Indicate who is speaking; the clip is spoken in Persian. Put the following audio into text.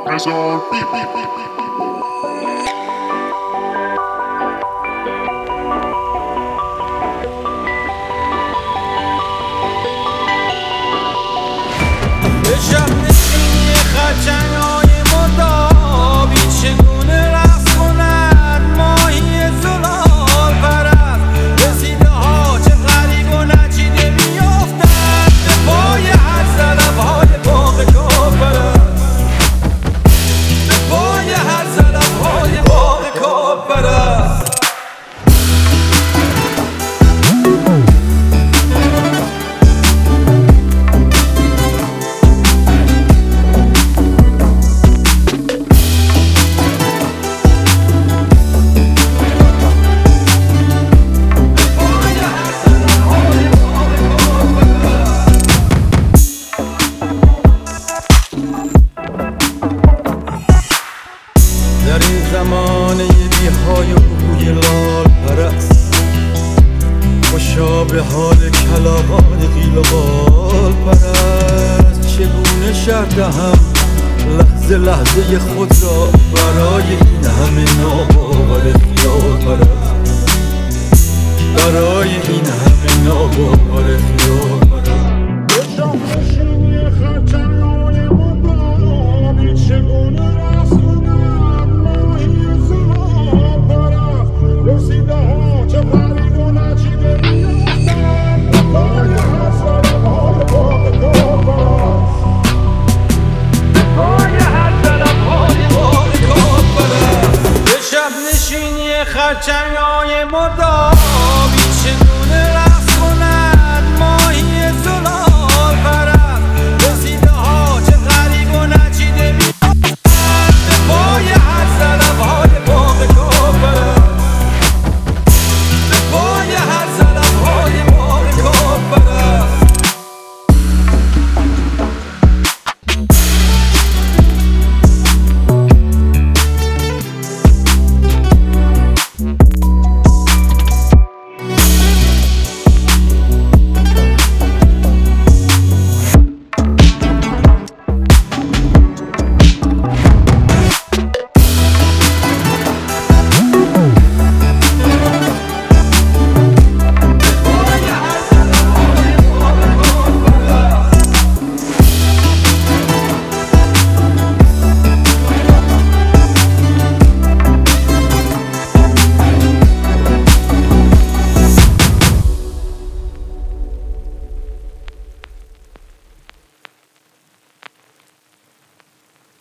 Speaker 1: Razor beep.
Speaker 2: شب نشینی خرچنگ‌های مردابی چگونه رقص کند ماهی زلال پرست رسیده ها چه غریب و نچیده میافتند به پای هر سلب‌های باغ کارپرست به پای هر سلب‌های باغ کارپرست در این زمانه بیهای و بوی لال پرست خوشا به حال کلاغان قیل و بال پرست چگونه شرح دهم لحظه لحظه خود را برای این همه ناباور خیال پرست برای این همه ناباور